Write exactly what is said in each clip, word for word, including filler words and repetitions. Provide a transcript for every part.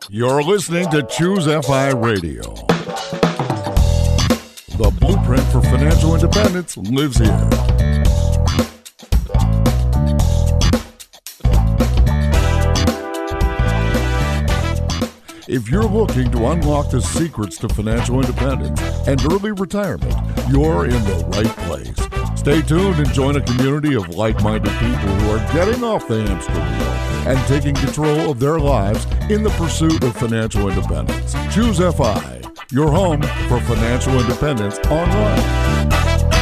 You're listening to Choose F I Radio. The blueprint for financial independence lives here. If you're looking to unlock the secrets to financial independence and early retirement, you're in the right place. Stay tuned and join a community of like-minded people who are getting off the hamster wheel and taking control of their lives in the pursuit of financial independence. Choose F I, your home for financial independence online.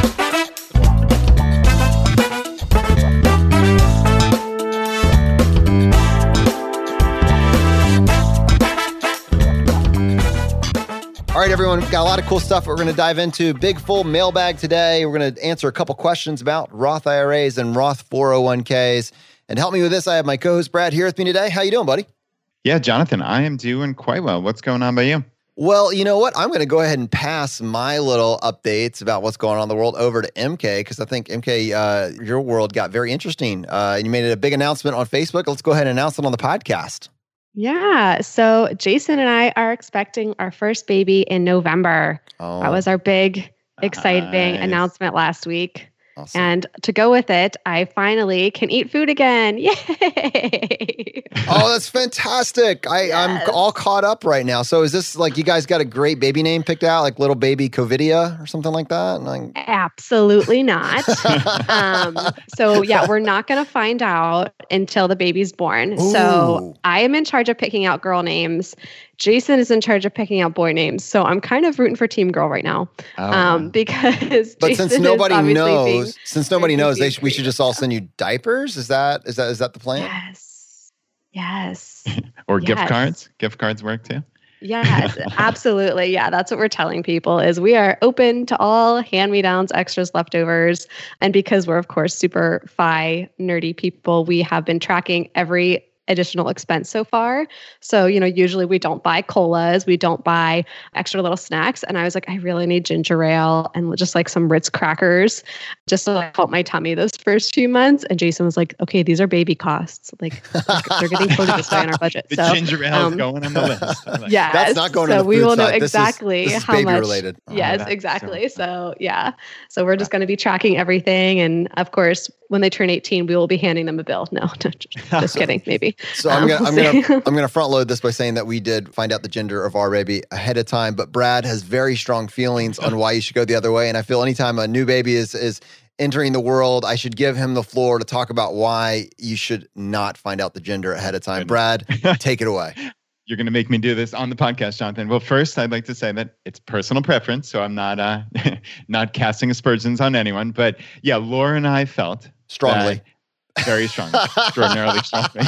All right, everyone, we've got a lot of cool stuff we're going to dive into. Big full mailbag today. We're going to answer a couple questions about Roth I R As and Roth four oh one k's. And to help me with this, I have my co-host Brad here with me today. How you doing, buddy? Yeah, Jonathan, I am doing quite well. What's going on by you? Well, you know what? I'm going to go ahead and pass my little updates about what's going on in the world over to M K, because I think, M K, uh, your world got very interesting. Uh, and you made a big announcement on Facebook. Let's go ahead and announce it on the podcast. Yeah. So Jason and I are expecting our first baby in November. Oh. That was our big, exciting nice. announcement last week. Awesome. And to go with it, I finally can eat food again. Yay! Oh, that's fantastic. I, yes. I'm all caught up right now. So is this like you guys got a great baby name picked out, like little baby Covidia or something like that? Like... Absolutely not. um, so yeah, we're not going to find out until the baby's born. Ooh. So I am in charge of picking out girl names. Jason is in charge of picking out boy names. So I'm kind of rooting for Team Girl right now. Oh. Um, because But Jason since nobody knows, being, since nobody knows, they sh- we should just all send you diapers? Is that is that is that the plan? Yes. Yes. or yes. gift cards? Gift cards work too? Yes, absolutely. Yeah, that's what we're telling people is we are open to all hand-me-downs, extras, leftovers. And because we're, of course, super fi nerdy people, we have been tracking every additional expense so far. So, you know, usually we don't buy colas, we don't buy extra little snacks. And I was like, I really need ginger ale and just like some Ritz crackers just to like help my tummy those first few months. And Jason was like, okay, these are baby costs. Like they're getting quoted this way on our budget. The so, ginger ale um, is going on the list. Like, yeah. That's not going so to the food we will side. know This exactly is, this is how baby much. related. Yes, oh, exactly. So, so yeah. So we're just going to be tracking everything. And of course, when they turn eighteen, we will be handing them a bill. No, just kidding, maybe. So I'm gonna, um, I'm gonna, I'm gonna front load this by saying that we did find out the gender of our baby ahead of time, but Brad has very strong feelings on why you should go the other way. And I feel anytime a new baby is is entering the world, I should give him the floor to talk about why you should not find out the gender ahead of time. Brad, take it away. You're going to make me do this on the podcast, Jonathan. Well, first, I'd like to say that it's personal preference, so I'm not uh, not casting aspersions on anyone. But yeah, Laura and I felt strongly, very strongly, extraordinarily strongly,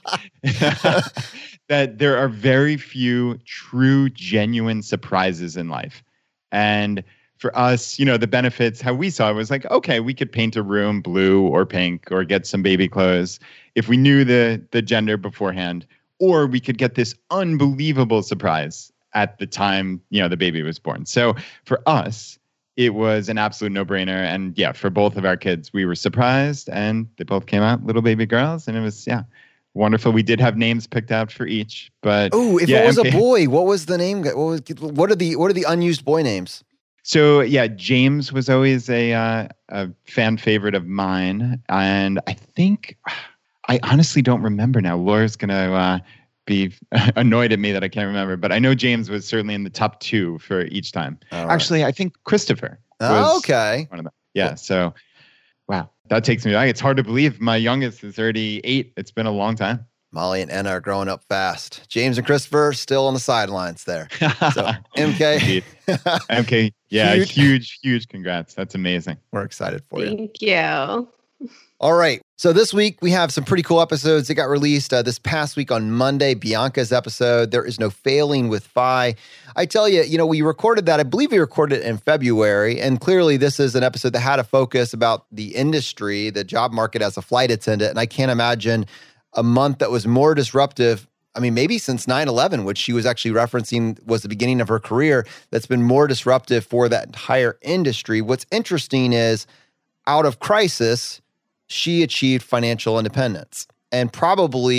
that there are very few true, genuine surprises in life. And for us, you know, the benefits, how we saw it was like, okay, we could paint a room blue or pink or get some baby clothes if we knew the the gender beforehand. Or we could get this unbelievable surprise at the time, you know, the baby was born. So for us, it was an absolute no-brainer. And yeah, for both of our kids, we were surprised and they both came out little baby girls. And it was, yeah, wonderful. We did have names picked out for each. But oh, if yeah, it was M K- a boy, what was the name? What was what are the what are the unused boy names? So yeah, James was always a uh, a fan favorite of mine. And I think... I honestly don't remember now. Laura's going to uh, be annoyed at me that I can't remember, but I know James was certainly in the top two for each time. Right. Actually, I think Christopher was oh, okay. one of them. Yeah, cool. So, wow, that takes me back. It's hard to believe my youngest is already eight. It's been a long time. Molly and Anna are growing up fast. James and Christopher still on the sidelines there. So, M K. M K, yeah, huge. huge, huge congrats. That's amazing. We're excited for you. Thank you. All right. So this week we have some pretty cool episodes that got released uh, this past week on Monday. Bianca's episode, There Is No Failing with Fi. I tell you, you know, we recorded that. I believe we recorded it in February. And clearly this is an episode that had a focus about the industry, the job market as a flight attendant. And I can't imagine a month that was more disruptive. I mean, maybe since nine eleven, which she was actually referencing was the beginning of her career, that's been more disruptive for that entire industry. What's interesting is out of crisis, she achieved financial independence. And probably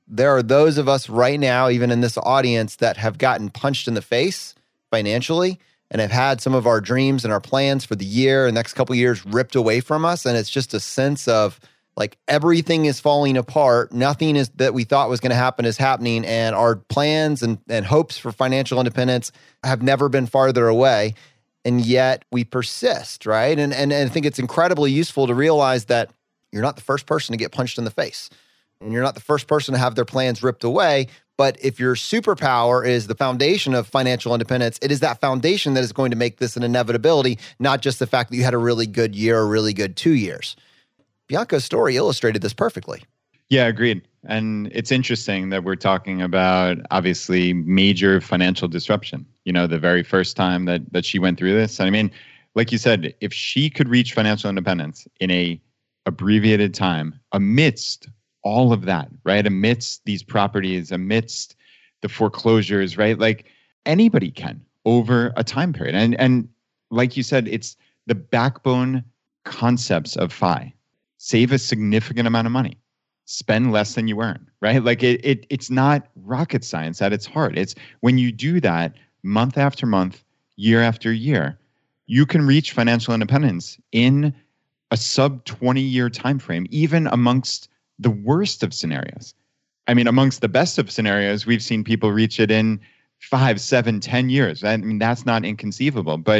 there are those of us right now, even in this audience, that have gotten punched in the face financially and have had some of our dreams and our plans for the year and next couple of years ripped away from us. And it's just a sense of like everything is falling apart. Nothing is that we thought was going to happen is happening. And our plans and, and hopes for financial independence have never been farther away. And yet we persist, right? And, and, and I think it's incredibly useful to realize that you're not the first person to get punched in the face. And you're not the first person to have their plans ripped away. But if your superpower is the foundation of financial independence, it is that foundation that is going to make this an inevitability, not just the fact that you had a really good year or really good two years. Bianca's story illustrated this perfectly. Yeah, agreed. And it's interesting that we're talking about, obviously, major financial disruption. You know, the very first time that that she went through this. And I mean, like you said, if she could reach financial independence in a abbreviated time amidst all of that, right? Amidst these properties, amidst the foreclosures, right? Like anybody can over a time period. And and like you said, it's the backbone concepts of F I. Save a significant amount of money. Spend less than you earn, right? Like it, it it's not rocket science at its heart. It's when you do that month after month, year after year, you can reach financial independence in a sub twenty year time frame, even amongst the worst of scenarios. I mean, amongst the best of scenarios, we've seen people reach it in five, seven, ten years. I mean, that's not inconceivable. But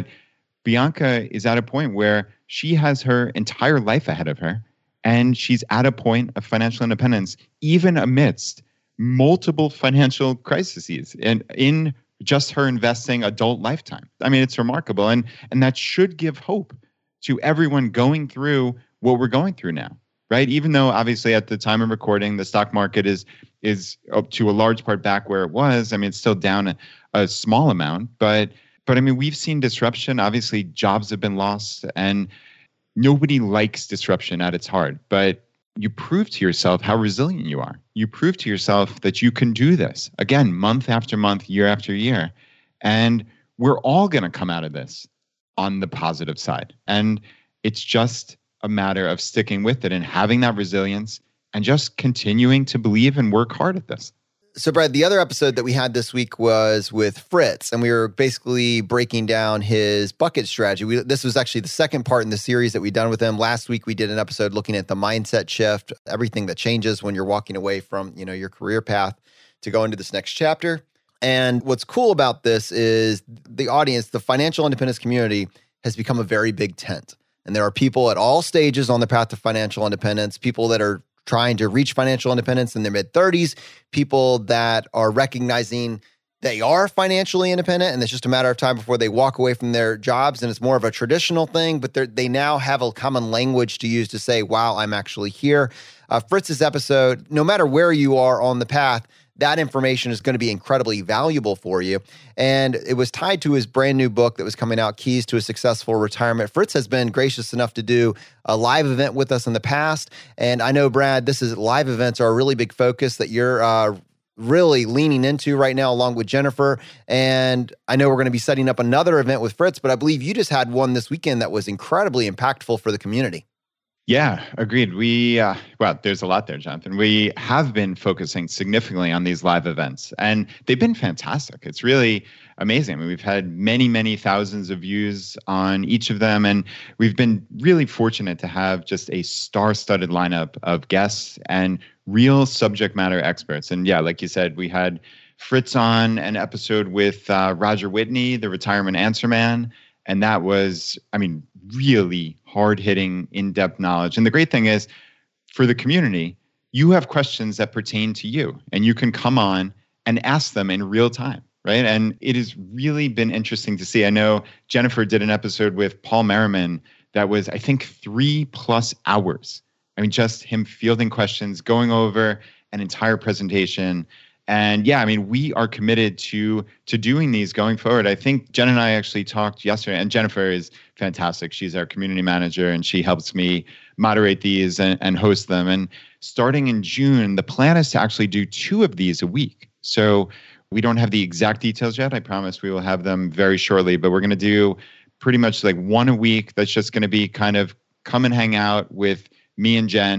Bianca is at a point where she has her entire life ahead of her, and she's at a point of financial independence, even amidst multiple financial crises and in just her investing adult lifetime. I mean, it's remarkable. And, and that should give hope to everyone going through what we're going through now. Right, even though obviously at the time of recording, the stock market is is up to a large part back where it was. I mean, it's still down a, a small amount, but but I mean, we've seen disruption. Obviously, jobs have been lost, and nobody likes disruption at its heart. But you prove to yourself how resilient you are. You prove to yourself that you can do this again, month after month, year after year, and we're all going to come out of this on the positive side. And it's just a matter of sticking with it and having that resilience and just continuing to believe and work hard at this. So, Brad, the other episode that we had this week was with Fritz, and we were basically breaking down his bucket strategy. We, this was actually the second part in the series that we've done with him. Last week, we did an episode looking at the mindset shift, everything that changes when you're walking away from, you know, your career path to go into this next chapter. And what's cool about this is the audience, the financial independence community, has become a very big tent. And there are people at all stages on the path to financial independence, people that are trying to reach financial independence in their mid-thirties, people that are recognizing they are financially independent, and it's just a matter of time before they walk away from their jobs, and it's more of a traditional thing, but they now have a common language to use to say, wow, I'm actually here. Uh, Fritz's episode, no matter where you are on the path, that information is going to be incredibly valuable for you. And it was tied to his brand new book that was coming out, Keys to a Successful Retirement. Fritz has been gracious enough to do a live event with us in the past. And I know, Brad, this is live events are a really big focus that you're uh, really leaning into right now, along with Jennifer. And I know we're going to be setting up another event with Fritz, but I believe you just had one this weekend that was incredibly impactful for the community. Yeah, agreed. We, uh, well, there's a lot there, Jonathan. We have been focusing significantly on these live events, and they've been fantastic. It's really amazing. I mean, we've had many, many thousands of views on each of them, and we've been really fortunate to have just a star-studded lineup of guests and real subject matter experts. And yeah, like you said, we had Fritz on an episode with uh, Roger Whitney, the retirement answer man. And that was, I mean, really hard-hitting, in-depth knowledge. And the great thing is, for the community, you have questions that pertain to you, and you can come on and ask them in real time, right? And it has really been interesting to see. I know Jennifer did an episode with Paul Merriman that was, I think, three plus hours. I mean, just him fielding questions, going over an entire presentation. And yeah, I mean, we are committed to to doing these going forward. I think Jen and I actually talked yesterday, and Jennifer is fantastic. She's our community manager, and she helps me moderate these and, and host them. And starting in June, the plan is to actually do two of these a week. So we don't have the exact details yet. I promise we will have them very shortly, but we're going to do pretty much like one a week. That's just going to be kind of come and hang out with me and Jen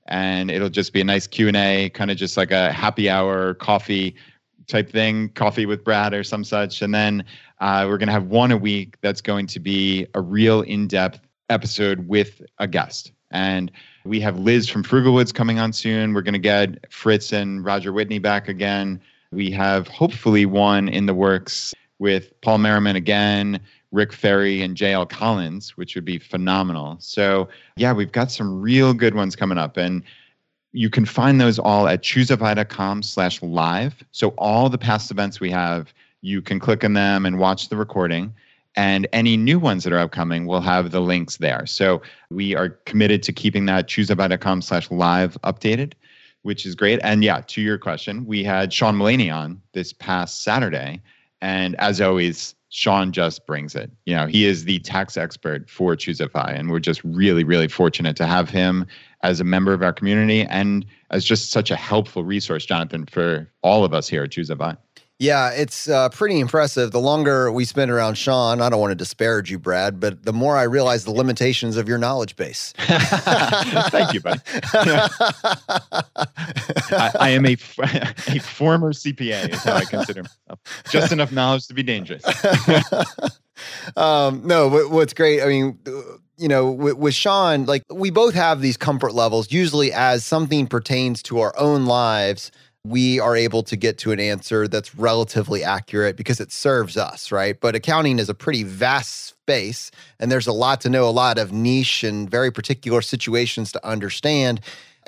And it'll just be a nice Q and A, kind of just like a happy hour coffee type thing, coffee with Brad or some such. And then uh, we're going to have one a week that's going to be a real in-depth episode with a guest. And we have Liz from Frugalwoods coming on soon. We're going to get Fritz and Roger Whitney back again. We have hopefully one in the works with Paul Merriman again, Rick Ferry, and J L Collins, which would be phenomenal. So yeah, we've got some real good ones coming up. And you can find those all at choosefy.com slash live. So all the past events we have, you can click on them and watch the recording. And any new ones that are upcoming will have the links there. So we are committed to keeping that choosefy.com slash live updated, which is great. And yeah, to your question, we had Sean Mullaney on this past Saturday. And as always, Sean just brings it. You know, he is the tax expert for ChooseFI, and we're just really, really fortunate to have him as a member of our community and as just such a helpful resource, Jonathan, for all of us here at ChooseFI. Yeah, it's uh, pretty impressive. The longer we spend around Sean, I don't want to disparage you, Brad, but the more I realize the limitations of your knowledge base. Thank you, buddy. I, I am a, a former C P A, is how I consider myself. Just enough knowledge to be dangerous. um, no, what, what's great, I mean, you know, with, with Sean, like we both have these comfort levels. Usually as something pertains to our own lives, we are able to get to an answer that's relatively accurate because it serves us, right? But accounting is a pretty vast space, and there's a lot to know, a lot of niche and very particular situations to understand.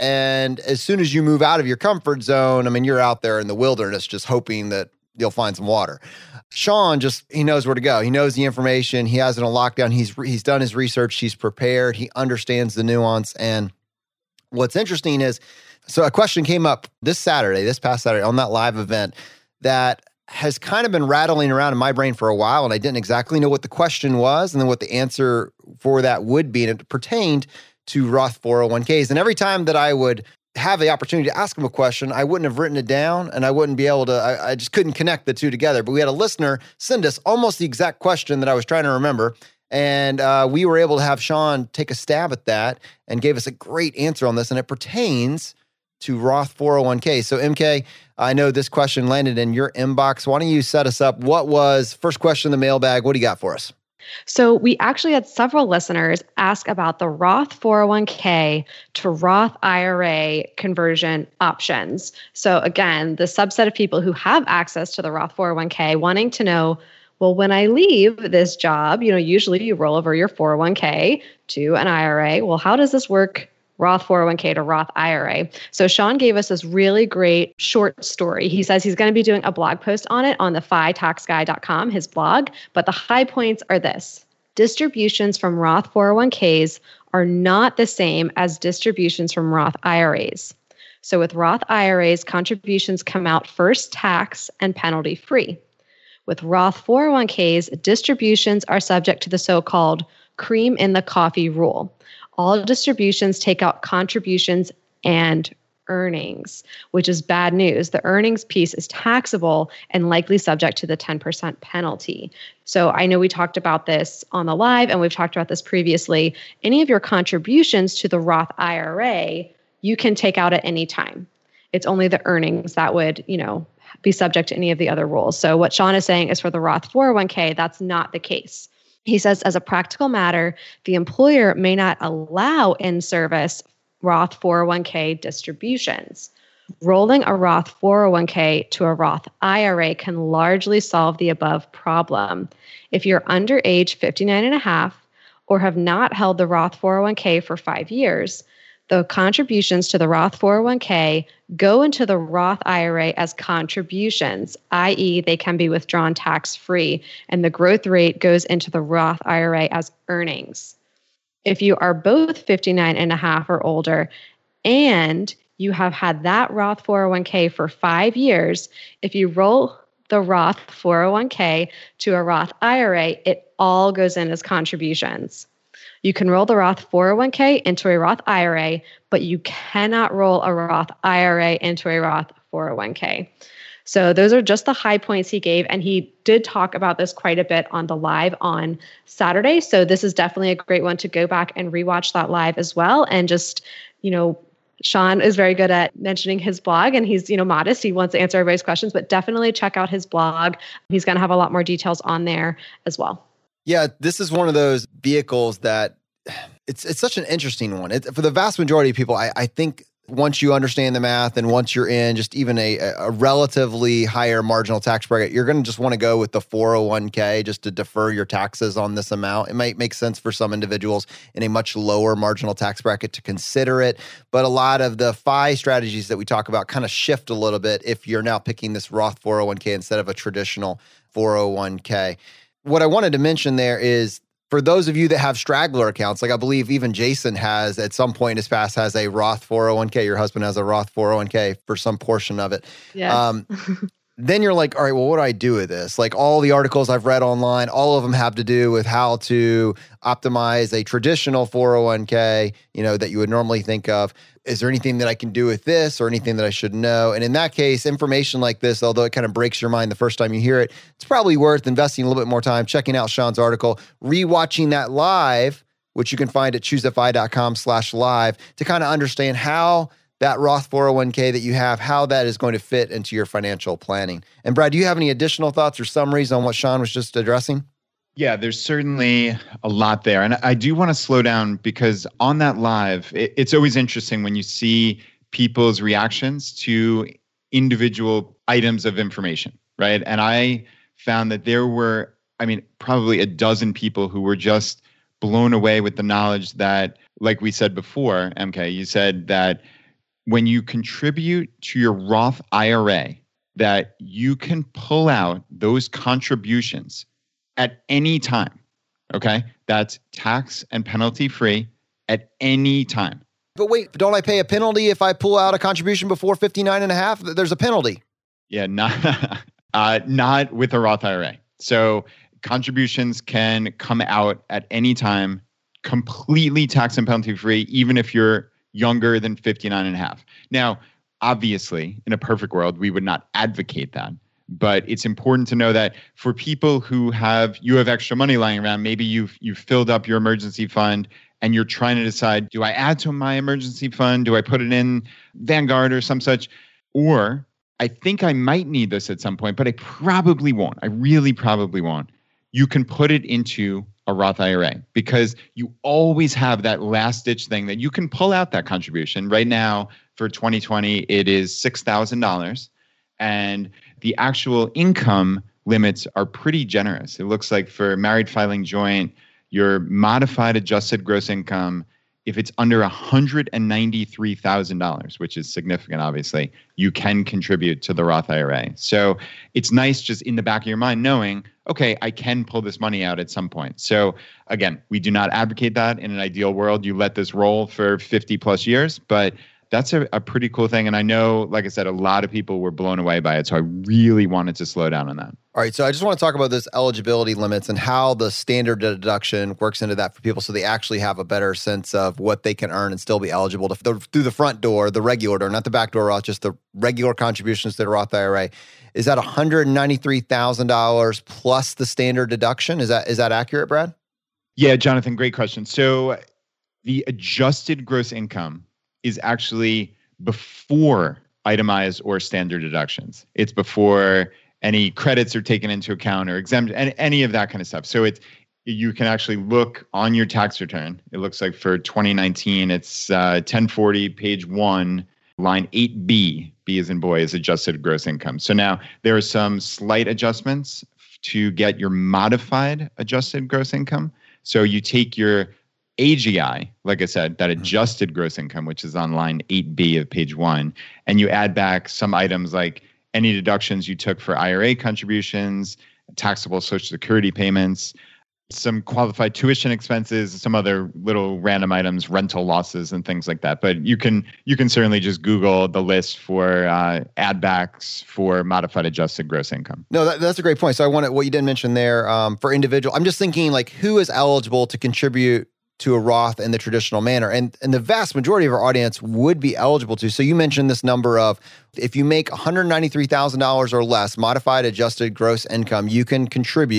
And as soon as you move out of your comfort zone, I mean, you're out there in the wilderness just hoping that you'll find some water. Sean just, he knows where to go. He knows the information. He has it on lockdown. He's he's done his research. He's prepared. He understands the nuance. And what's interesting is, so a question came up this Saturday, this past Saturday on that live event that has kind of been rattling around in my brain for a while, and I didn't exactly know what the question was and then what the answer for that would be. And it pertained to Roth four oh one k's. And every time that I would have the opportunity to ask him a question, I wouldn't have written it down and I wouldn't be able to, I, I just couldn't connect the two together. But we had a listener send us almost the exact question that I was trying to remember. And uh, we were able to have Sean take a stab at that and gave us a great answer on this. And it pertains to Roth four oh one k. So M K, I know this question landed in your inbox. Why don't you set us up? What was first question in the mailbag? What do you got for us? So we actually had several listeners ask about the Roth four oh one k to Roth I R A conversion options. So again, the subset of people who have access to the Roth four oh one k wanting to know, well, when I leave this job, you know, usually you roll over your four oh one k to an I R A. Well, how does this work? Roth four oh one k to Roth I R A. So Sean gave us this really great short story. He says he's going to be doing a blog post on it on the F I tax guy dot com, his blog. But the high points are this. Distributions from Roth four oh one k's are not the same as distributions from Roth I R As. So with Roth I R As, contributions come out first tax and penalty free. With Roth four oh one k's, distributions are subject to the so-called cream in the coffee rule. All distributions take out contributions and earnings, which is bad news. The earnings piece is taxable and likely subject to the ten percent penalty. So I know we talked about this on the live and we've talked about this previously. Any of your contributions to the Roth I R A, you can take out at any time. It's only the earnings that would, you know, be subject to any of the other rules. So what Sean is saying is for the Roth four oh one k, that's not the case. He says, as a practical matter, the employer may not allow in-service Roth four oh one k distributions. Rolling a Roth four oh one k to a Roth I R A can largely solve the above problem. If you're under age fifty-nine and a half or have not held the Roth four oh one k for five years, the contributions to the Roth four oh one k go into the Roth I R A as contributions, that is they can be withdrawn tax-free, and the growth rate goes into the Roth I R A as earnings. If you are both fifty-nine and a half or older and you have had that Roth four oh one k for five years, if you roll the Roth four oh one k to a Roth I R A, it all goes in as contributions. You can roll the Roth four oh one k into a Roth I R A, but you cannot roll a Roth I R A into a Roth four oh one k. So those are just the high points he gave. And he did talk about this quite a bit on the live on Saturday. So this is definitely a great one to go back and rewatch that live as well. And just, you know, Sean is very good at mentioning his blog, and he's, you know, modest. He wants to answer everybody's questions, but definitely check out his blog. He's going to have a lot more details on there as well. Yeah, this is one of those vehicles that it's it's such an interesting one. It, for the vast majority of people, I, I think once you understand the math and once you're in just even a, a relatively higher marginal tax bracket, you're going to just want to go with the four oh one k just to defer your taxes on this amount. It might make sense for some individuals in a much lower marginal tax bracket to consider it. But a lot of the F I strategies that we talk about kind of shift a little bit if you're now picking this Roth four oh one k instead of a traditional four oh one k. What I wanted to mention there is, for those of you that have straggler accounts, like I believe even Jason has at some point in his past has a Roth four oh one k. Your husband has a Roth four oh one k for some portion of it. Yes. Um, then you're like, all right, well, what do I do with this? Like all the articles I've read online, all of them have to do with how to optimize a traditional four oh one k, you know, that you would normally think of. Is there anything that I can do with this or anything that I should know? And in that case, information like this, although it kind of breaks your mind the first time you hear it, it's probably worth investing a little bit more time, checking out Sean's article, rewatching that live, which you can find at choosefi.com slash live to kind of understand how that Roth four oh one k that you have, how that is going to fit into your financial planning. And Brad, do you have any additional thoughts or summaries on what Sean was just addressing? Yeah, there's certainly a lot there. And I do want to slow down because on that live, it, it's always interesting when you see people's reactions to individual items of information, right? And I found that there were, I mean, probably a dozen people who were just blown away with the knowledge that, like we said before, M K, you said that when you contribute to your Roth I R A, that you can pull out those contributions at any time, okay? That's tax and penalty free at any time. But wait, don't I pay a penalty if I pull out a contribution before fifty-nine and a half? There's a penalty. Yeah, not, uh, not with a Roth I R A. So contributions can come out at any time, completely tax and penalty free, even if you're younger than fifty-nine and a half. Now, obviously, in a perfect world, we would not advocate that. But it's important to know that for people who have, you have extra money lying around, maybe you've you've filled up your emergency fund and you're trying to decide, do I add to my emergency fund? Do I put it in Vanguard or some such? Or I think I might need this at some point, but I probably won't. I really probably won't. You can put it into a Roth I R A because you always have that last ditch thing that you can pull out that contribution. Right now for twenty twenty, it is six thousand dollars. And the actual income limits are pretty generous. It looks like for married filing joint, your modified adjusted gross income, if it's under one hundred ninety-three thousand dollars, which is significant, obviously, you can contribute to the Roth I R A. So it's nice just in the back of your mind knowing, okay, I can pull this money out at some point. So again, we do not advocate that. In an ideal world, you let this roll for fifty plus years, but that's a, a pretty cool thing. And I know, like I said, a lot of people were blown away by it. So I really wanted to slow down on that. All right. So I just want to talk about this eligibility limits and how the standard deduction works into that for people so they actually have a better sense of what they can earn and still be eligible to the, through the front door, the regular door, not the back door Roth, just the regular contributions to the Roth I R A. Is that one hundred ninety-three thousand dollars plus the standard deduction? Is that is that accurate, Brad? Yeah, Jonathan, great question. So the adjusted gross income is actually before itemized or standard deductions. It's before any credits are taken into account or exempt, and any of that kind of stuff. So it's you can actually look on your tax return. It looks like for twenty nineteen, it's uh, ten forty, page one, line eight B. B as in boy is adjusted gross income. So now there are some slight adjustments to get your modified adjusted gross income. So you take your A G I, like I said, that adjusted gross income, which is on line eight B of page one, and you add back some items like any deductions you took for I R A contributions, taxable Social Security payments, some qualified tuition expenses, some other little random items, rental losses and things like that. But you can you can certainly just Google the list for uh, add backs for modified adjusted gross income. No, that, that's a great point. So I wanted what you didn't mention there um, for individual. I'm just thinking like who is eligible to contribute to a Roth in the traditional manner. And, and the vast majority of our audience would be eligible to. So you mentioned this number of, if you make one hundred ninety-three thousand dollars or less, modified adjusted gross income, you can contribute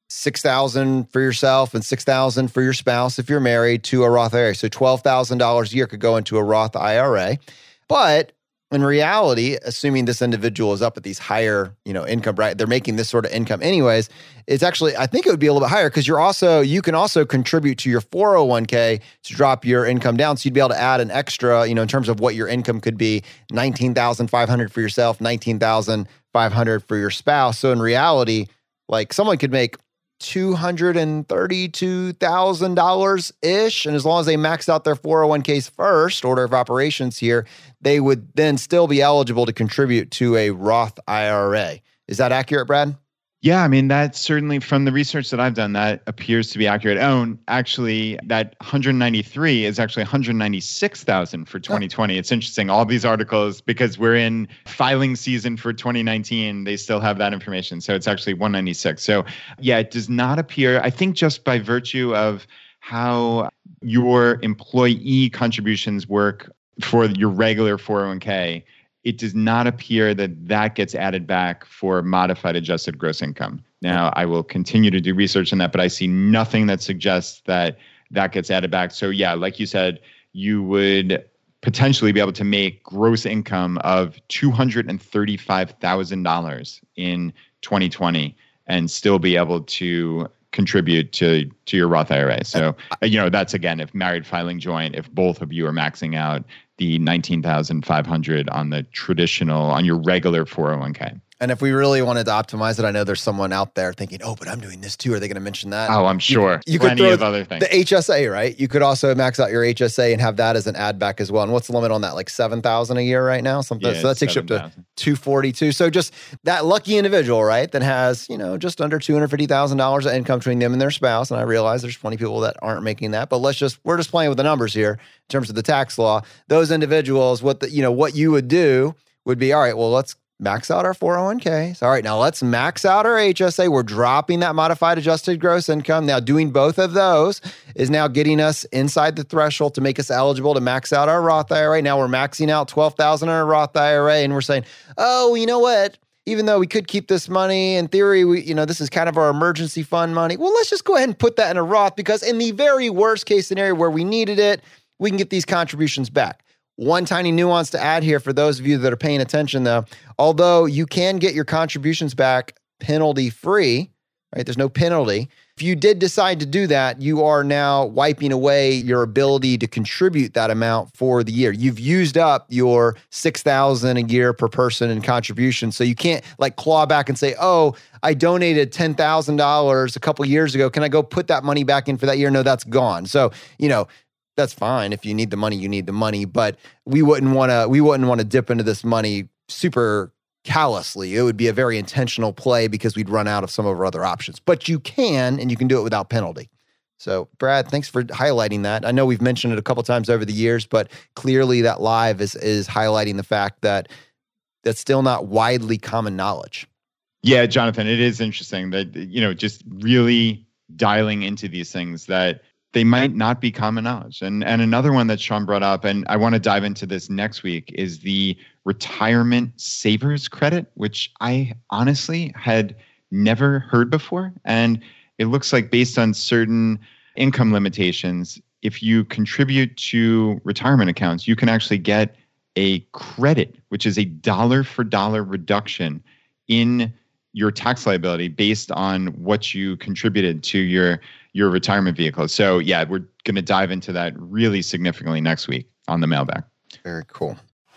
six thousand dollars for yourself and six thousand dollars for your spouse if you're married to a Roth I R A. So twelve thousand dollars a year could go into a Roth I R A. But in reality, assuming this individual is up at these higher, you know, income, right? They're making this sort of income anyways. It's actually, I think it would be a little bit higher because you're also, you can also contribute to your four oh one k to drop your income down. So you'd be able to add an extra, you know, in terms of what your income could be, nineteen thousand five hundred dollars for yourself, nineteen thousand five hundred dollars for your spouse. So in reality, like someone could make two hundred thirty-two thousand dollars-ish. And as long as they max out their four oh one k's first, order of operations here, they would then still be eligible to contribute to a Roth I R A. Is that accurate, Brad? Yeah, I mean, that's certainly from the research that I've done, that appears to be accurate. Oh, actually, that one hundred ninety-three is actually one hundred ninety-six thousand for twenty twenty. Oh. It's interesting. All these articles, because we're in filing season for twenty nineteen, they still have that information. So it's actually one hundred ninety-six. So yeah, it does not appear, I think just by virtue of how your employee contributions work for your regular four oh one k, it does not appear that that gets added back for modified adjusted gross income. Now, I will continue to do research on that, but I see nothing that suggests that that gets added back. So yeah, like you said, you would potentially be able to make gross income of two hundred thirty-five thousand dollars in twenty twenty and still be able to contribute to to your Roth I R A. So, you know, that's again, if married filing joint, if both of you are maxing out the nineteen thousand five hundred dollars on the traditional, on your regular four oh one k. And if we really wanted to optimize it, I know there's someone out there thinking, oh, but I'm doing this too. Are they going to mention that? Oh, I'm sure. You, you Plenty could throw of other things. The H S A, right? You could also max out your H S A and have that as an add back as well. And what's the limit on that? Like seven thousand a year right now? Something. Yeah, so that takes you up to two hundred forty-two. So just that lucky individual, right, that has, you know, just under two hundred fifty thousand dollars of income between them and their spouse. And I realize there's plenty of people that aren't making that, but let's just, we're just playing with the numbers here in terms of the tax law. Those individuals, what the, you know, what you would do would be, all right, well, let's max out our four oh one k's. All right, now let's max out our H S A. We're dropping that modified adjusted gross income. Now doing both of those is now getting us inside the threshold to make us eligible to max out our Roth I R A. Now we're maxing out twelve thousand dollars in our Roth I R A, and we're saying, oh, you know what? Even though we could keep this money, in theory, we, you know, this is kind of our emergency fund money. Well, let's just go ahead and put that in a Roth, because in the very worst case scenario where we needed it, we can get these contributions back. One tiny nuance to add here for those of you that are paying attention, though, although you can get your contributions back penalty-free, right? There's no penalty. If you did decide to do that, you are now wiping away your ability to contribute that amount for the year. You've used up your six thousand dollars a year per person in contributions, so you can't like claw back and say, oh, I donated ten thousand dollars a couple years ago. Can I go put that money back in for that year? No, that's gone. So, you know, that's fine. If you need the money, you need the money, but we wouldn't want to, we wouldn't want to dip into this money super callously. It would be a very intentional play because we'd run out of some of our other options, but you can, and you can do it without penalty. So Brad, thanks for highlighting that. I know we've mentioned it a couple times over the years, but clearly that live is, is highlighting the fact that that's still not widely common knowledge. Yeah, Jonathan, it is interesting that, you know, just really dialing into these things that they might not be common knowledge. And and another one that Sean brought up, and I want to dive into this next week, is the retirement savers credit, which I honestly had never heard before. And it looks like based on certain income limitations, if you contribute to retirement accounts, you can actually get a credit, which is a dollar for dollar reduction in your tax liability based on what you contributed to your your retirement vehicle. So yeah, we're going to dive into that really significantly next week on the mailbag. Very cool.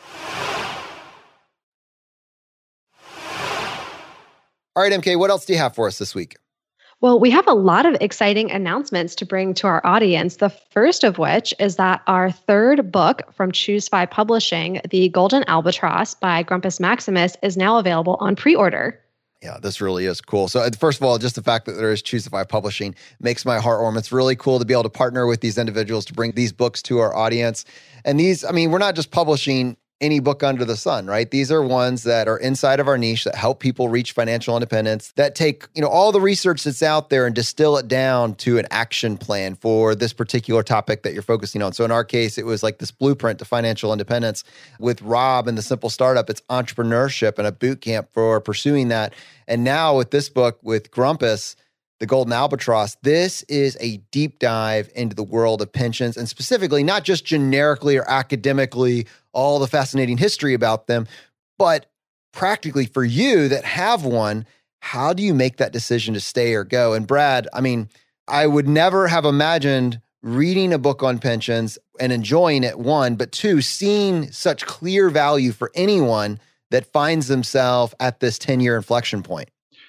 All right, M K, what else do you have for us this week? Well, we have a lot of exciting announcements to bring to our audience. The first of which is that our third book from Choose five Publishing, The Golden Albatross by Grumpus Maximus, is now available on pre-order. Yeah, this really is cool. So first of all, just the fact that there is Choose five Publishing makes my heart warm. It's really cool to be able to partner with these individuals to bring these books to our audience. And these, I mean, we're not just publishing any book under the sun, right? These are ones that are inside of our niche that help people reach financial independence, that take, you know, all the research that's out there and distill it down to an action plan for this particular topic that you're focusing on. So in our case, it was like this blueprint to financial independence. With Rob and the Simple Startup, it's entrepreneurship and a boot camp for pursuing that. And now with this book with Grumpus, The Golden Albatross. This is a deep dive into the world of pensions, and specifically, not just generically or academically, all the fascinating history about them, but practically for you that have one, how do you make that decision to stay or go? And Brad, I mean, I would never have imagined reading a book on pensions and enjoying it, one, but two, seeing such clear value for anyone that finds themselves at this ten-year inflection point.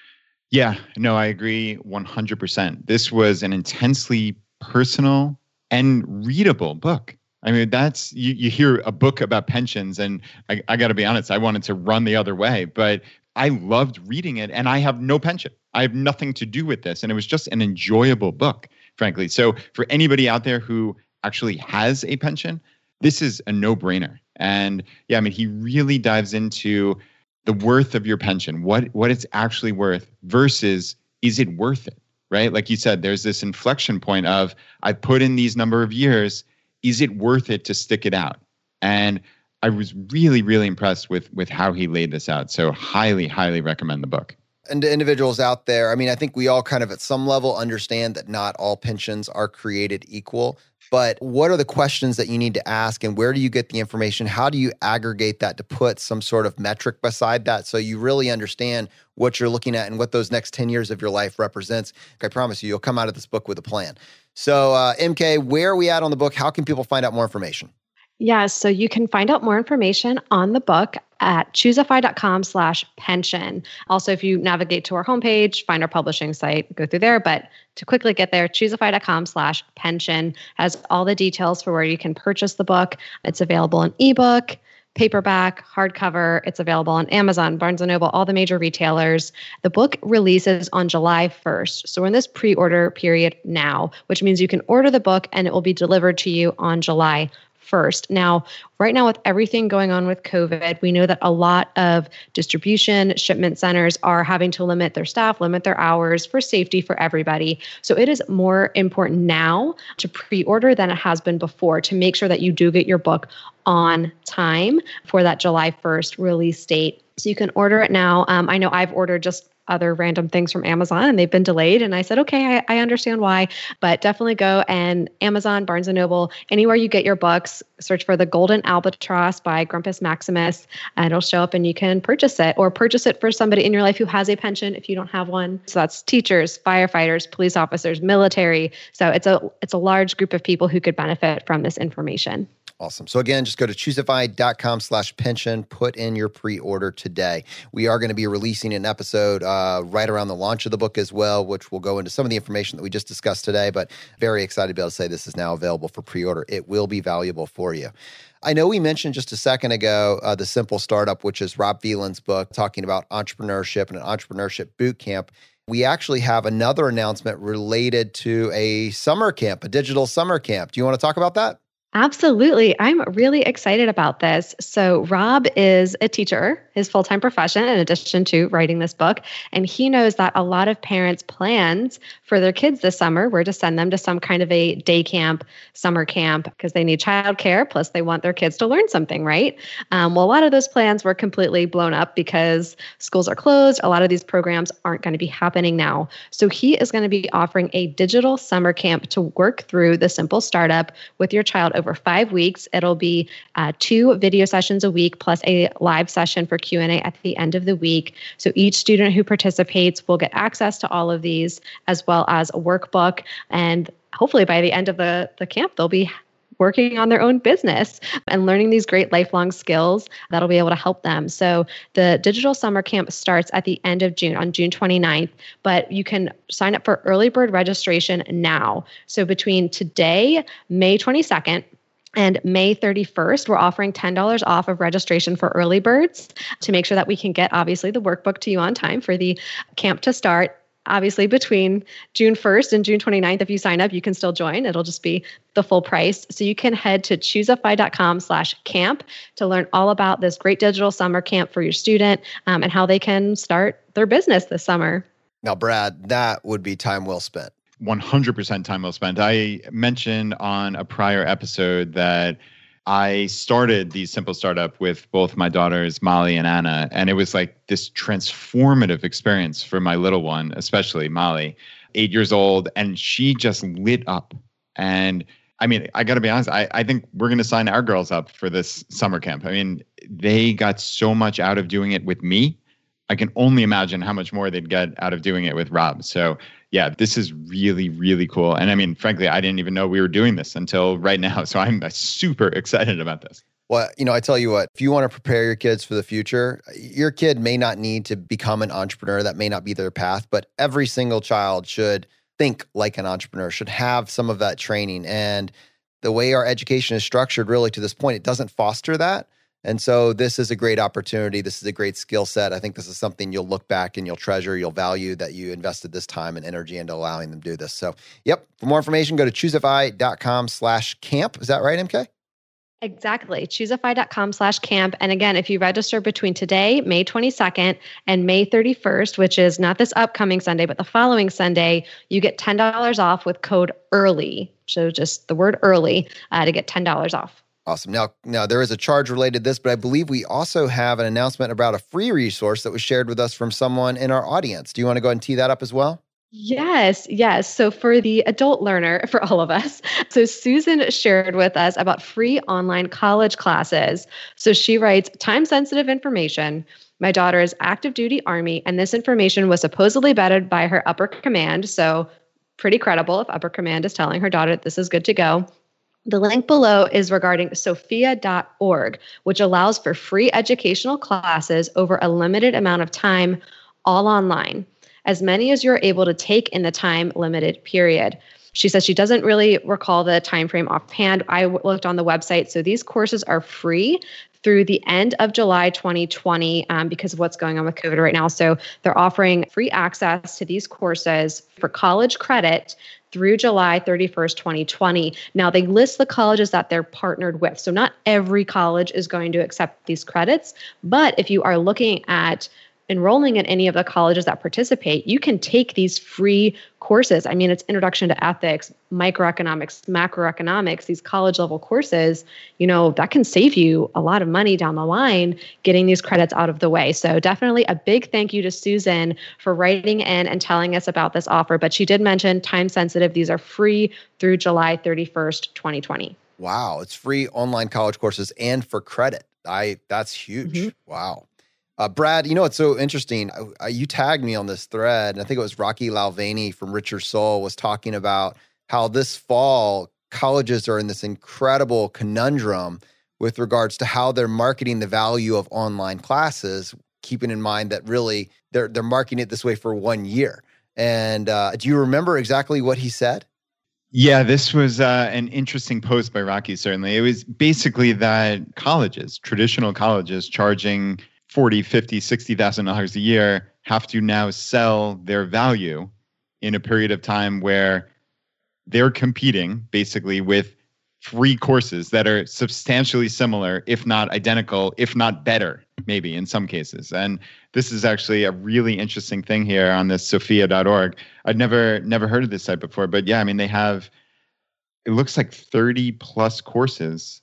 Yeah, no, I agree one hundred percent. This was an intensely personal and readable book. I mean, that's, you, you hear a book about pensions, and I, I got to be honest, I wanted to run the other way, but I loved reading it, and I have no pension. I have nothing to do with this, and it was just an enjoyable book, frankly. So for anybody out there who actually has a pension, this is a no-brainer. And yeah, I mean, he really dives into the worth of your pension, what what it's actually worth versus is it worth it, right? Like you said, there's this inflection point of I put in these number of years, is it worth it to stick it out? And I was really, really impressed with with how he laid this out. So highly, highly recommend the book. And to individuals out there, I mean, I think we all kind of at some level understand that not all pensions are created equal. But what are the questions that you need to ask, and where do you get the information? How do you aggregate that to put some sort of metric beside that so you really understand what you're looking at and what those next ten years of your life represents? I promise you, you'll come out of this book with a plan. So uh, M K, where are we at on the book? How can people find out more information? Yeah, so you can find out more information on the book at choosify.com slash pension. Also, if you navigate to our homepage, find our publishing site, go through there. But to quickly get there, choosify.com slash pension has all the details for where you can purchase the book. It's available in ebook, paperback, hardcover. It's available on Amazon, Barnes and Noble, all the major retailers. The book releases on July first. So we're in this pre-order period now, which means you can order the book and it will be delivered to you on July first. Now, right now with everything going on with COVID, we know that a lot of distribution shipment centers are having to limit their staff, limit their hours for safety for everybody. So it is more important now to pre-order than it has been before to make sure that you do get your book on time for that July first release date. So you can order it now. Um, I know I've ordered just other random things from Amazon and they've been delayed. And I said, okay, I, I understand why, but definitely go and Amazon, Barnes and Noble, anywhere you get your books, search for The Golden Albatross by Grumpus Maximus, and it'll show up and you can purchase it or purchase it for somebody in your life who has a pension if you don't have one. So that's teachers, firefighters, police officers, military. So it's a it's a large group of people who could benefit from this information. Awesome. So again, just go to choosify.com slash pension, put in your pre-order today. We are going to be releasing an episode uh, right around the launch of the book as well, which will go into some of the information that we just discussed today, but very excited to be able to say this is now available for pre-order. It will be valuable for you. I know we mentioned just a second ago, uh, The Simple Startup, which is Rob Phelan's book, talking about entrepreneurship and an entrepreneurship boot camp. We actually have another announcement related to a summer camp, a digital summer camp. Do you want to talk about that? Absolutely. I'm really excited about this. So Rob is a teacher, his full-time profession, in addition to writing this book. And he knows that a lot of parents' plans for their kids this summer were to send them to some kind of a day camp, summer camp, because they need childcare, plus they want their kids to learn something, right? Um, well, a lot of those plans were completely blown up because schools are closed. A lot of these programs aren't going to be happening now. So he is going to be offering a digital summer camp to work through the Simple Startup with your child over five weeks. It'll be uh, two video sessions a week plus a live session for Q and A at the end of the week. So each student who participates will get access to all of these as well as a workbook. And hopefully by the end of the, the camp, they'll be working on their own business and learning these great lifelong skills that'll be able to help them. So the digital summer camp starts at the end of June, on June twenty-ninth, but you can sign up for early bird registration now. So between today, May twenty-second, and May thirty-first, we're offering ten dollars off of registration for early birds to make sure that we can get, obviously, the workbook to you on time for the camp to start. Obviously, between June first and June twenty-ninth, if you sign up, you can still join. It'll just be the full price. So you can head to choosify.com slash camp to learn all about this great digital summer camp for your student um, and how they can start their business this summer. Now, Brad, that would be time well spent. one hundred percent time well spent. I mentioned on a prior episode that I started the Simple Startup with both my daughters, Molly and Anna, and it was like this transformative experience for my little one, especially Molly. eight years old, and she just lit up. And I mean, I got to be honest, I, I think we're going to sign our girls up for this summer camp. I mean, they got so much out of doing it with me. I can only imagine how much more they'd get out of doing it with Rob. So yeah, this is really, really cool. And I mean, frankly, I didn't even know we were doing this until right now. So I'm super excited about this. Well, you know, I tell you what, if you want to prepare your kids for the future, your kid may not need to become an entrepreneur. That may not be their path, but every single child should think like an entrepreneur, should have some of that training. And the way our education is structured really to this point, it doesn't foster that. And so this is a great opportunity. This is a great skill set. I think this is something you'll look back and you'll treasure, you'll value that you invested this time and energy into allowing them to do this. So, yep. For more information, go to choosify.com slash camp. Is that right, M K? Exactly. choosify.com slash camp. And again, if you register between today, May twenty-second, and May thirty-first, which is not this upcoming Sunday, but the following Sunday, you get ten dollars off with code EARLY. So just the word EARLY uh, to get ten dollars off. Awesome. Now, now, there is a charge related to this, but I believe we also have an announcement about a free resource that was shared with us from someone in our audience. Do you want to go ahead and tee that up as well? Yes, yes. So for the adult learner, for all of us, so Susan shared with us about free online college classes. So she writes, time-sensitive information. My daughter is active duty Army, and this information was supposedly vetted by her upper command. So pretty credible if upper command is telling her daughter this is good to go. The link below is regarding sophia dot org, which allows for free educational classes over a limited amount of time, all online, as many as you're able to take in the time limited period. She says she doesn't really recall the time frame offhand. I w- looked on the website. So these courses are free through the end of July twenty twenty um, because of what's going on with COVID right now. So they're offering free access to these courses for college credit through July thirty-first, twenty twenty. Now, they list the colleges that they're partnered with. So not every college is going to accept these credits. But if you are looking at enrolling in any of the colleges that participate, you can take these free courses. I mean, it's introduction to ethics, microeconomics, macroeconomics, these college level courses, you know, that can save you a lot of money down the line getting these credits out of the way. So definitely a big thank you to Susan for writing in and telling us about this offer. But she did mention time sensitive. These are free through July thirty-first, twenty twenty. Wow. It's free online college courses and for credit. I that's huge. Mm-hmm. Wow. Uh, Brad, you know, it's so interesting. I, I, you tagged me on this thread, and I think it was Rocky Lalvani from Richer Soul was talking about how this fall colleges are in this incredible conundrum with regards to how they're marketing the value of online classes, keeping in mind that really they're they're marketing it this way for one year. And uh, do you remember exactly what he said? Yeah, this was uh, an interesting post by Rocky, certainly. It was basically that colleges, traditional colleges, charging forty, fifty, sixty thousand dollars a year have to now sell their value in a period of time where they're competing basically with free courses that are substantially similar, if not identical, if not better, maybe in some cases. And this is actually a really interesting thing here on this sophia dot org. I'd never never heard of this site before, but yeah, I mean, they have, it looks like thirty plus courses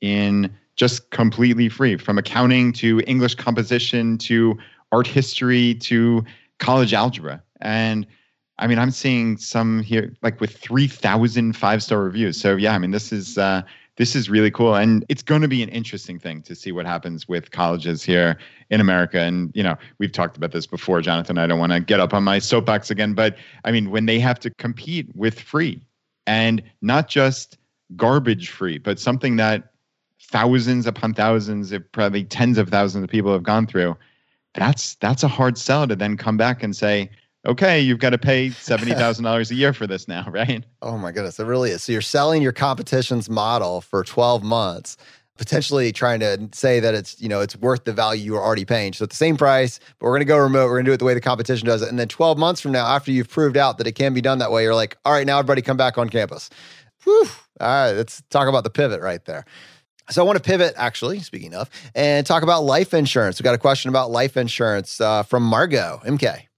in just completely free, from accounting to English composition to art history to college algebra. And I mean, I'm seeing some here like with three thousand five-star reviews. So yeah, I mean, this is uh, this is really cool. And it's going to be an interesting thing to see what happens with colleges here in America. And, you know, we've talked about this before, Jonathan. I don't want to get up on my soapbox again, but I mean, when they have to compete with free, and not just garbage free, but something that thousands upon thousands, if probably tens of thousands of people have gone through, that's that's a hard sell to then come back and say, okay, you've got to pay seventy thousand dollars a year for this now, right? Oh my goodness, it really is. So you're selling your competition's model for twelve months, potentially trying to say that it's, you know, it's worth the value you were already paying. So at the same price, but we're going to go remote. We're going to do it the way the competition does it. And then twelve months from now, after you've proved out that it can be done that way, you're like, all right, now everybody come back on campus. Whew. All right, let's talk about the pivot right there. So I want to pivot, actually, speaking of, and talk about life insurance. We got a question about life insurance uh, from Margot. M K.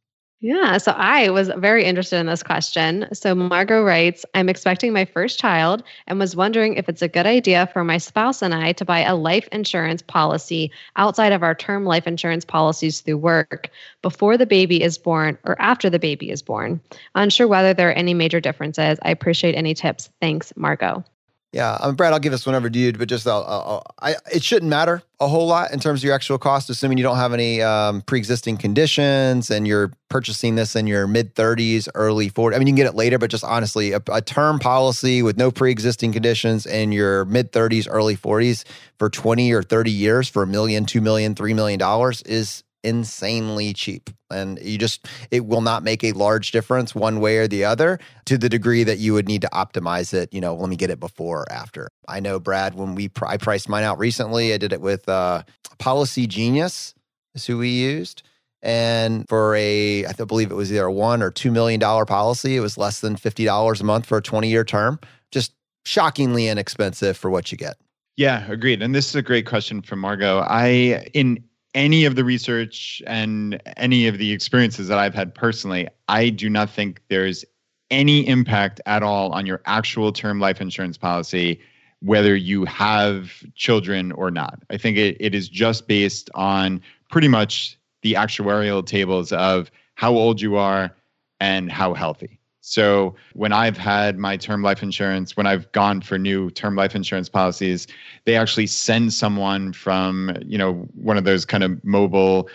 Yeah, so I was very interested in this question. So Margot writes, I'm expecting my first child and was wondering if it's a good idea for my spouse and I to buy a life insurance policy outside of our term life insurance policies through work before the baby is born or after the baby is born. Unsure whether there are any major differences. I appreciate any tips. Thanks, Margot. Yeah, um, Brad, I'll give this one over to you, but just I'll, I'll, I, it shouldn't matter a whole lot in terms of your actual cost, assuming you don't have any um, pre-existing conditions and you're purchasing this in your mid-thirties, early forties. I mean, you can get it later, but just honestly, a, a term policy with no pre-existing conditions in your mid-thirties, early forties for twenty or thirty years for a million, two million, three million dollars is insanely cheap. And you just, it will not make a large difference one way or the other to the degree that you would need to optimize it. You know, let me get it before or after. I know, Brad, when we, I priced mine out recently, I did it with uh, Policy Genius is who we used. And for a, I believe it was either a one or two million dollar policy, it was less than fifty dollars a month for a twenty year term. Just shockingly inexpensive for what you get. Yeah, agreed. And this is a great question from Margot. I, in any of the research and any of the experiences that I've had personally, I do not think there's any impact at all on your actual term life insurance policy, whether you have children or not. I think it, it is just based on pretty much the actuarial tables of how old you are and how healthy. So when I've had my term life insurance, when I've gone for new term life insurance policies, they actually send someone from, you know, one of those kind of mobile,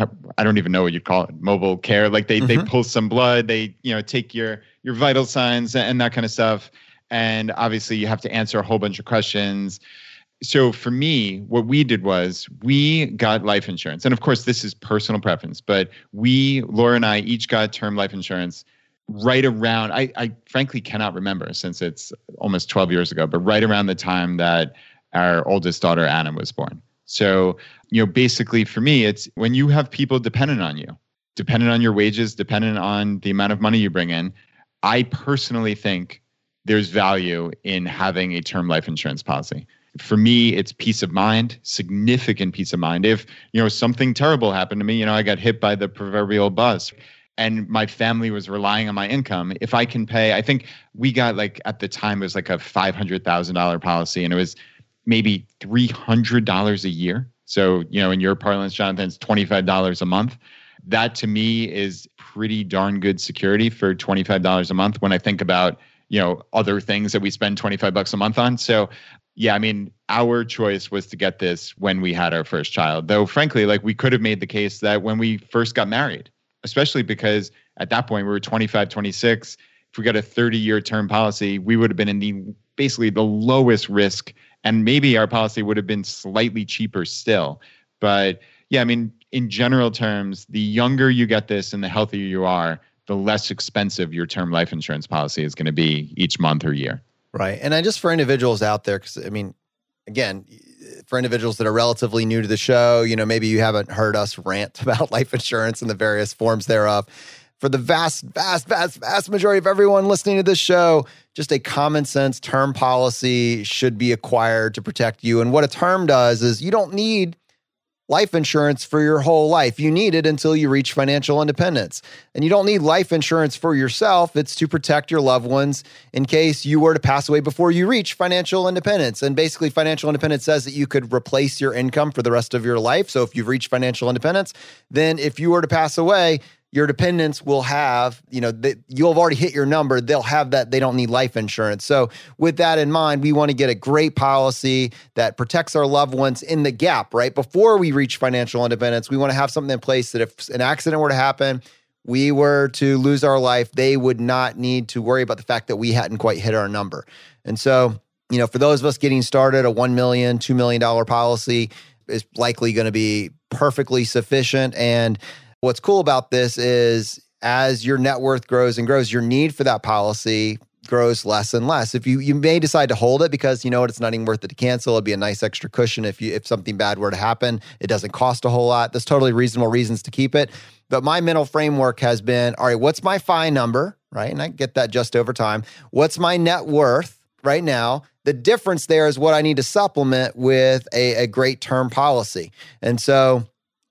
I don't even know what you'd call it, mobile care. Like they, mm-hmm. they pull some blood, they, you know, take your, your vital signs and that kind of stuff. And obviously you have to answer a whole bunch of questions. So for me, what we did was we got life insurance. And of course, this is personal preference, but we, Laura and I, each got term life insurance right around, I, I frankly cannot remember since it's almost twelve years ago, but right around the time that our oldest daughter, Anna, was born. So, you know, basically for me, it's when you have people dependent on you, dependent on your wages, dependent on the amount of money you bring in, I personally think there's value in having a term life insurance policy. For me, it's peace of mind, significant peace of mind. If, you know, something terrible happened to me, you know, I got hit by the proverbial bus, and my family was relying on my income. If I can pay, I think we got like, at the time, it was like a five hundred thousand dollars policy, and it was maybe three hundred dollars a year. So, you know, in your parlance, Jonathan, it's twenty-five dollars a month. That to me is pretty darn good security for twenty-five dollars a month when I think about, you know, other things that we spend twenty-five bucks a month on. So yeah, I mean, our choice was to get this when we had our first child, though frankly, like we could have made the case that when we first got married, especially because at that point we were twenty-five, twenty-six. If we got a thirty year term policy, we would have been in the basically the lowest risk, and maybe our policy would have been slightly cheaper still. But yeah, I mean, in general terms, the younger you get this and the healthier you are, the less expensive your term life insurance policy is going to be each month or year. Right. And I just, for individuals out there, because I mean, again, for individuals that are relatively new to the show, you know, maybe you haven't heard us rant about life insurance and the various forms thereof. For the vast, vast, vast, vast majority of everyone listening to this show, just a common sense term policy should be acquired to protect you. And what a term does is you don't need life insurance for your whole life. You need it until you reach financial independence. And you don't need life insurance for yourself. It's to protect your loved ones in case you were to pass away before you reach financial independence. And basically, financial independence says that you could replace your income for the rest of your life. So if you've reached financial independence, then if you were to pass away, your dependents will have, you know, they, you'll have already hit your number. They'll have that. They don't need life insurance. So with that in mind, we want to get a great policy that protects our loved ones in the gap, right? Before we reach financial independence, we want to have something in place that if an accident were to happen, we were to lose our life, they would not need to worry about the fact that we hadn't quite hit our number. And so, you know, for those of us getting started, a one million dollars, two million dollars policy is likely going to be perfectly sufficient. And what's cool about this is as your net worth grows and grows, your need for that policy grows less and less. If you you may decide to hold it because you know what, it's not even worth it to cancel. It'd be a nice extra cushion if you if something bad were to happen. It doesn't cost a whole lot. There's totally reasonable reasons to keep it. But my mental framework has been, all right, what's my F I number, right? And I get that just over time. What's my net worth right now? The difference there is what I need to supplement with a, a great term policy. And so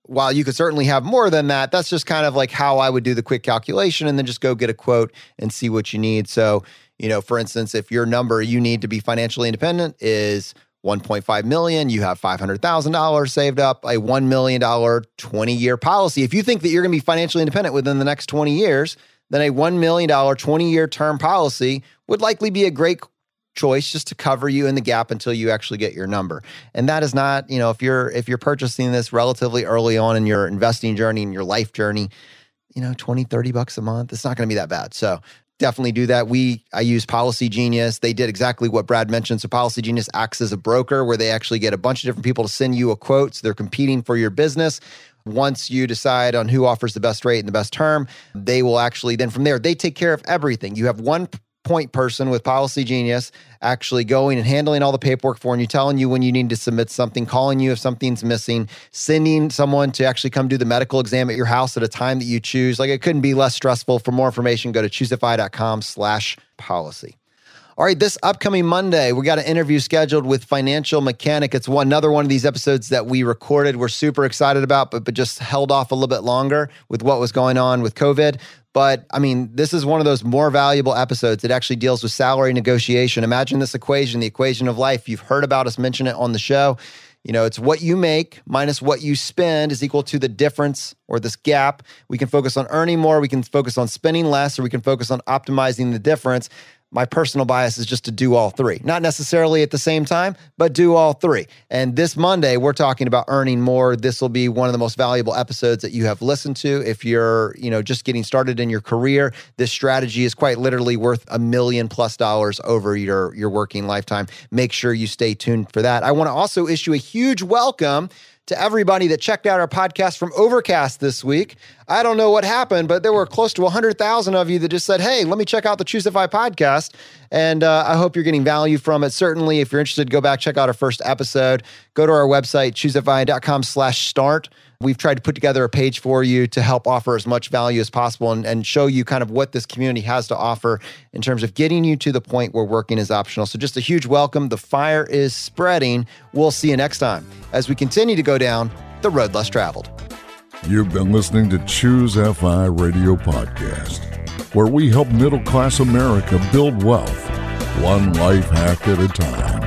while you could certainly have more than that, that's just kind of like how I would do the quick calculation and then just go get a quote and see what you need. So, you know, for instance, if your number you need to be financially independent is one point five million dollars, you have five hundred thousand dollars saved up, a one million dollars twenty-year policy. If you think that you're going to be financially independent within the next twenty years, then a one million dollars twenty-year term policy would likely be a great choice just to cover you in the gap until you actually get your number. And that is not, you know, if you're if you're purchasing this relatively early on in your investing journey and your life journey, you know, twenty, thirty bucks a month, it's not going to be that bad. So definitely do that. We, I use Policy Genius. They did exactly what Brad mentioned. So Policy Genius acts as a broker where they actually get a bunch of different people to send you a quote. So they're competing for your business. Once you decide on who offers the best rate and the best term, they will actually, then from there, they take care of everything. You have one point person with Policy Genius actually going and handling all the paperwork for you, telling you when you need to submit something, calling you if something's missing, sending someone to actually come do the medical exam at your house at a time that you choose. Like, it couldn't be less stressful. For more information, go to choosefi.com slash policy. All right, this upcoming Monday, we got an interview scheduled with Financial Mechanic. It's one another one of these episodes that we recorded. We're super excited about, but, but just held off a little bit longer with what was going on with COVID. But I mean, this is one of those more valuable episodes. It actually deals with salary negotiation. Imagine this equation, the equation of life. You've heard about us mention it on the show. You know, it's what you make minus what you spend is equal to the difference or this gap. We can focus on earning more. We can focus on spending less, or we can focus on optimizing the difference. My personal bias is just to do all three. Not necessarily at the same time, but do all three. And this Monday, we're talking about earning more. This will be one of the most valuable episodes that you have listened to. If you're, you know, just getting started in your career, this strategy is quite literally worth a million plus dollars over your, your working lifetime. Make sure you stay tuned for that. I want to also issue a huge welcome to everybody that checked out our podcast from Overcast this week. I don't know what happened, but there were close to one hundred thousand of you that just said, hey, let me check out the Chooseify podcast. And uh, I hope you're getting value from it. Certainly, if you're interested, go back, check out our first episode. Go to our website, chooseify.com slash start. We've tried to put together a page for you to help offer as much value as possible and, and show you kind of what this community has to offer in terms of getting you to the point where working is optional. So just a huge welcome. The fire is spreading. We'll see you next time as we continue to go down the road less traveled. You've been listening to Choose F I Radio Podcast, where we help middle-class America build wealth, one life hack at a time.